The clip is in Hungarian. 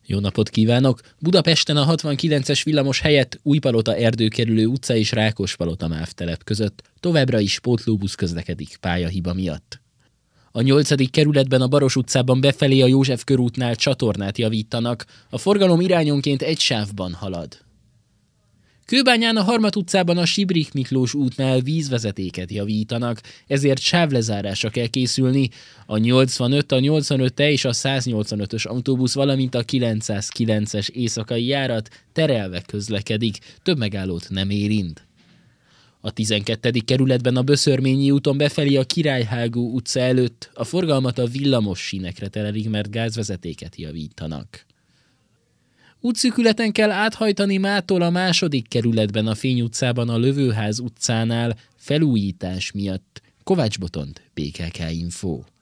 Jó napot kívánok! Budapesten a 69-es villamos helyett Újpalota Erdőkerülő utca és Rákospalota MÁV telep között továbbra is pótlóbusz közlekedik pályahiba miatt. A 8. kerületben a Baros utcában befelé a József körútnál csatornát javítanak, a forgalom irányonként egy sávban halad. Kőbányán a Harmat utcában a Sibrik Miklós útnál vízvezetéket javítanak, ezért sávlezárásra kell készülni. A 85, a 85E és a 185-ös autóbusz, valamint a 909-es éjszakai járat terelve közlekedik, több megállót nem érint. A 12. kerületben a Böszörményi úton befelé a Királyhágó utca előtt a forgalmat a villamos sínekre terelik, mert gázvezetéket javítanak. Útszűkületen kell áthajtani mától a 2. kerületben a Fény utcában a Lövőház utcánál felújítás miatt. Kovács Botond, BKK Info.